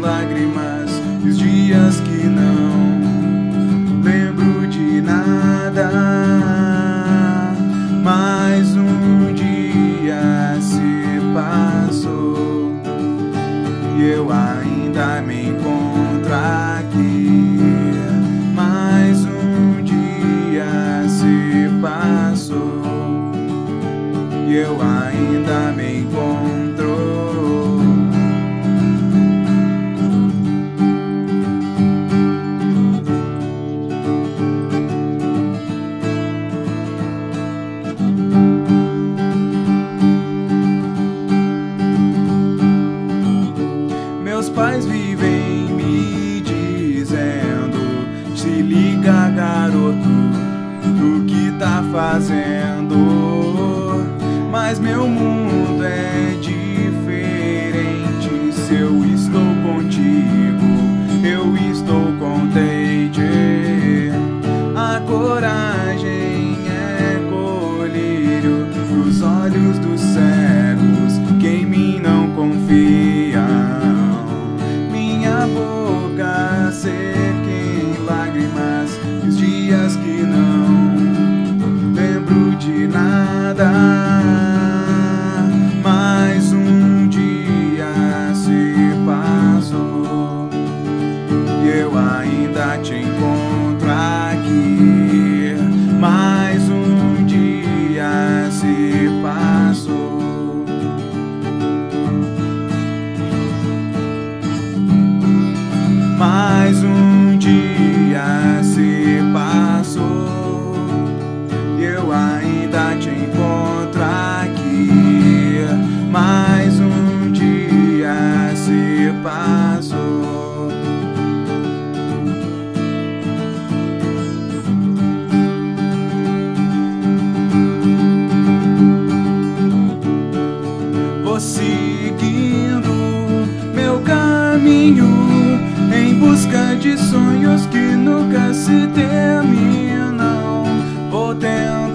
lágrimas, e os dias que não lembro de nada. Mais um dia se passou e eu ainda me encontro aqui. Mais um dia se passou e eu ainda me encontro. Meus pais vivem me dizendo: se liga, garoto, do que tá fazendo. Mas meu mundo é diferente. Se eu estou contigo, eu estou contente. A coragem é colírio pros olhos dos cegos que em mim não confiam. Minha boca seca em lágrimas, e os dias que não lembro de nada. Mais um dia se passou e eu ainda te encontro aqui. Mais um dia se passou. Mais um dia se passou e eu ainda te encontro aqui. Mais um dia se passou. Vou seguindo meu caminho em busca de sonhos que nunca se terminam. Vou tentando